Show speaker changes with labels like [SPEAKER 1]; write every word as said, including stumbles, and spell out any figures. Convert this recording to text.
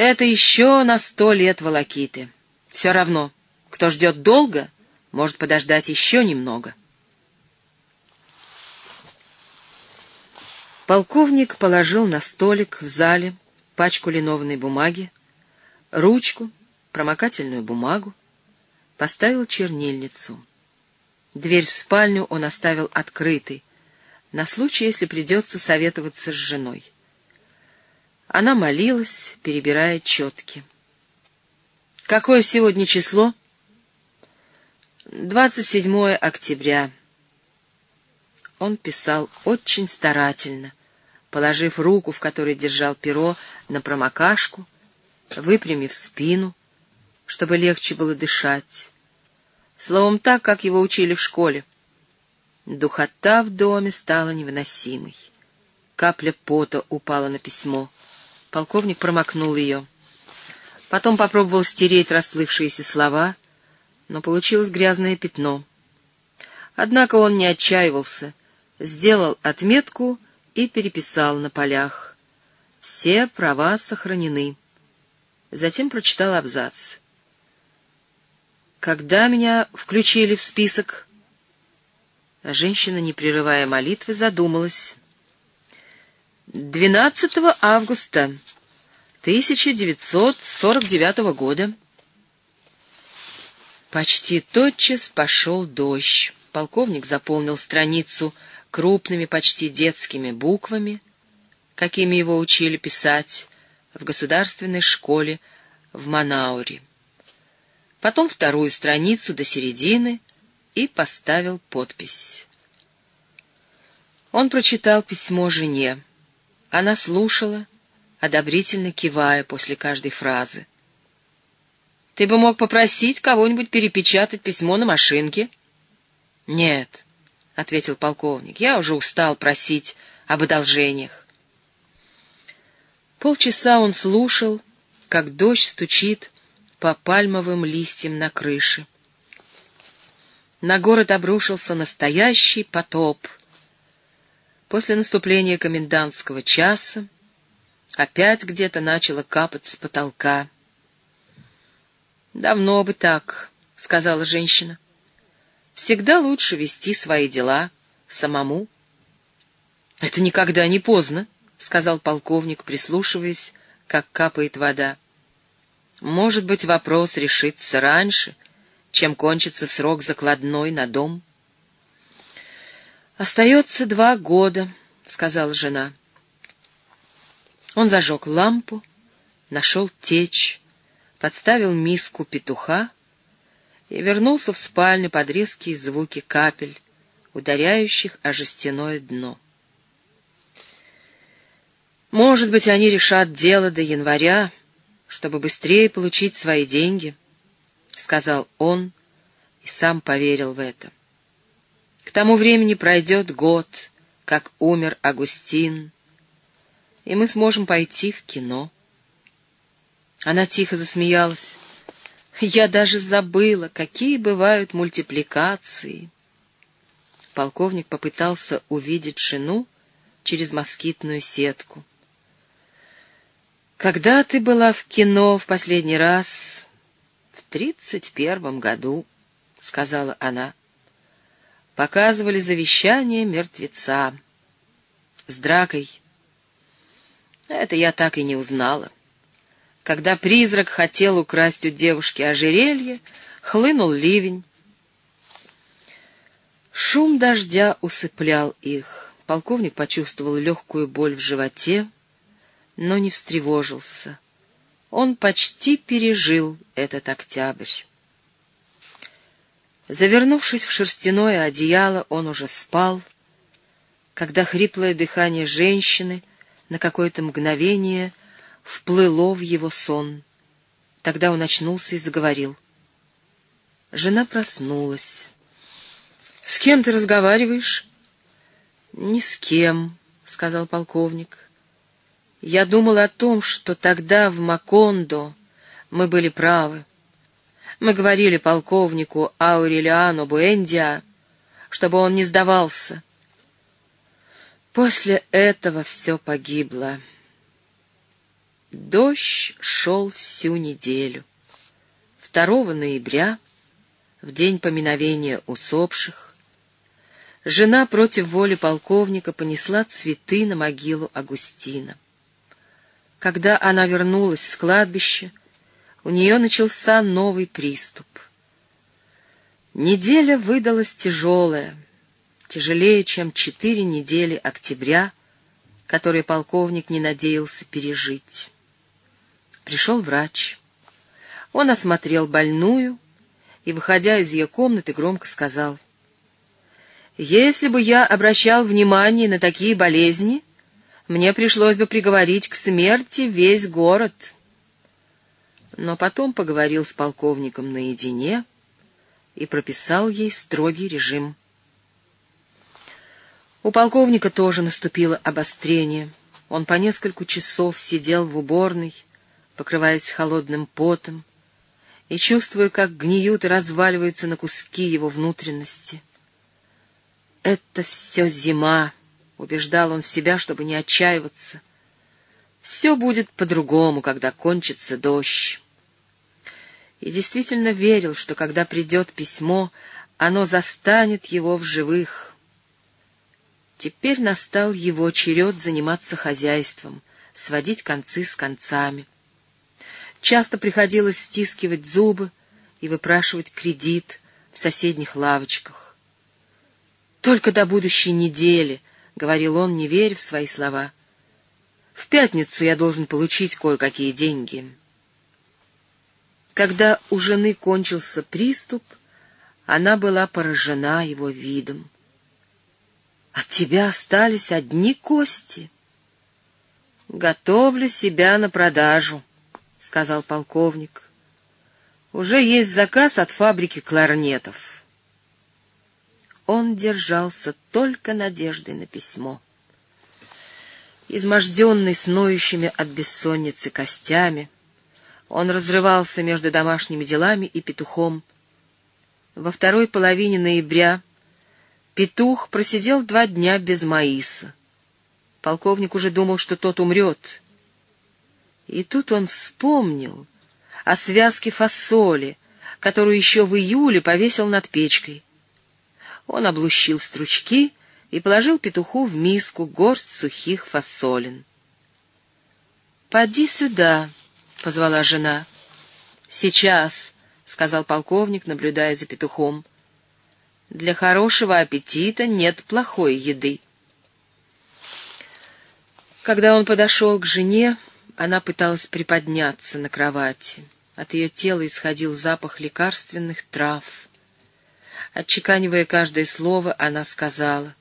[SPEAKER 1] Это еще на сто лет волокиты. Все равно, кто ждет долго, может подождать еще немного. Полковник положил на столик в зале пачку линованной бумаги, ручку, промокательную бумагу, поставил чернильницу. Дверь в спальню он оставил открытой, на случай, если придется советоваться с женой. Она молилась, перебирая четки. «Какое сегодня число?» «двадцать седьмое октября». Он писал очень старательно, положив руку, в которой держал перо, на промокашку, выпрямив спину, чтобы легче было дышать. Словом, так, как его учили в школе. Духота в доме стала невыносимой. Капля пота упала на письмо. Полковник промокнул ее. Потом попробовал стереть расплывшиеся слова, но получилось грязное пятно. Однако он не отчаивался, сделал отметку и переписал на полях. Все права сохранены. Затем прочитал абзац. «Когда меня включили в список?» Женщина, не прерывая молитвы, задумалась. двенадцатого августа тысяча девятьсот сорок девятого года». Почти тотчас пошел дождь. Полковник заполнил страницу крупными, почти детскими буквами, какими его учили писать в государственной школе в Манауре. Потом вторую страницу до середины и поставил подпись. Он прочитал письмо жене. Она слушала, одобрительно кивая после каждой фразы. «Ты бы мог попросить кого-нибудь перепечатать письмо на машинке?» «Нет», — ответил полковник, — «я уже устал просить об одолжениях». Полчаса он слушал, как дождь стучит по пальмовым листьям на крыше. На город обрушился настоящий потоп. После наступления комендантского часа опять где-то начало капать с потолка. «Давно бы так», — сказала женщина. «Всегда лучше вести свои дела самому». «Это никогда не поздно», — сказал полковник, прислушиваясь, как капает вода. «Может быть, вопрос решится раньше, чем кончится срок закладной на дом». «Остается два года», — сказала жена. Он зажег лампу, нашел течь, подставил миску петуха и вернулся в спальню под резкие звуки капель, ударяющих о жестяное дно. «Может быть, они решат дело до января, чтобы быстрее получить свои деньги», — сказал он и сам поверил в это. «К тому времени пройдет год, как умер Агустин, и мы сможем пойти в кино». Она тихо засмеялась. «Я даже забыла, какие бывают мультипликации». Полковник попытался увидеть жену через москитную сетку. «Когда ты была в кино в последний раз?» «В тридцать первом году», — сказала она. «Показывали завещание мертвеца. С дракой. Это я так и не узнала. Когда призрак хотел украсть у девушки ожерелье, хлынул ливень. Шум дождя усыплял их. Полковник почувствовал легкую боль в животе, но не встревожился. Он почти пережил этот октябрь. Завернувшись в шерстяное одеяло, он уже спал, когда хриплое дыхание женщины на какое-то мгновение вплыло в его сон. Тогда он очнулся и заговорил. Жена проснулась. «С кем ты разговариваешь?» «Ни с кем», — сказал полковник. «Я думал о том, что тогда в Макондо мы были правы. Мы говорили полковнику Аурелиану Буэндиа, чтобы он не сдавался. После этого все погибло». Дождь шел всю неделю. второго ноября, в день поминовения усопших, жена против воли полковника понесла цветы на могилу Агустина. Когда она вернулась с кладбища, у нее начался новый приступ. Неделя выдалась тяжелая, тяжелее, чем четыре недели октября, которые полковник не надеялся пережить. Пришел врач. Он осмотрел больную и, выходя из ее комнаты, громко сказал: «Если бы я обращал внимание на такие болезни, мне пришлось бы приговорить к смерти весь город». Но потом поговорил с полковником наедине и прописал ей строгий режим. У полковника тоже наступило обострение. Он по несколько часов сидел в уборной, покрываясь холодным потом, и чувствуя, как гниют и разваливаются на куски его внутренности. «Это все зима», — убеждал он себя, чтобы не отчаиваться. «Все будет по-другому, когда кончится дождь». И действительно верил, что когда придет письмо, оно застанет его в живых. Теперь настал его черед заниматься хозяйством, сводить концы с концами. Часто приходилось стискивать зубы и выпрашивать кредит в соседних лавочках. «Только до будущей недели», — говорил он, не веря в свои слова. «В пятницу я должен получить кое-какие деньги». Когда у жены кончился приступ, она была поражена его видом. «От тебя остались одни кости». «Готовлю себя на продажу», — сказал полковник. «Уже есть заказ от фабрики кларнетов». Он держался только надеждой на письмо. Изможденный сноющими от бессонницы костями, он разрывался между домашними делами и петухом. Во второй половине ноября петух просидел два дня без Маиса. Полковник уже думал, что тот умрет. И тут он вспомнил о связке фасоли, которую еще в июле повесил над печкой. Он облущил стручки и положил петуху в миску горсть сухих фасолин. «Поди сюда», — позвала жена. «Сейчас», — сказал полковник, наблюдая за петухом. «Для хорошего аппетита нет плохой еды». Когда он подошел к жене, она пыталась приподняться на кровати. От ее тела исходил запах лекарственных трав. Отчеканивая каждое слово, она сказала: